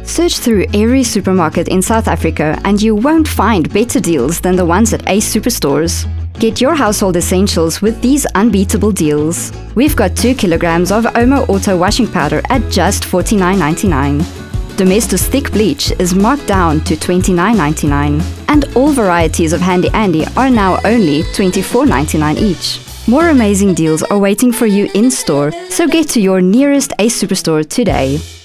Search through every supermarket in South Africa and you won't find better deals than the ones at Ace Superstores. Get your household essentials with these unbeatable deals. We've got 2 kilograms of Omo Auto washing powder at just $49.99. Domestos thick bleach is marked down to $29.99. And all varieties of Handy Andy are now only $24.99 each. More amazing deals are waiting for you in store, so get to your nearest Ace Superstore today.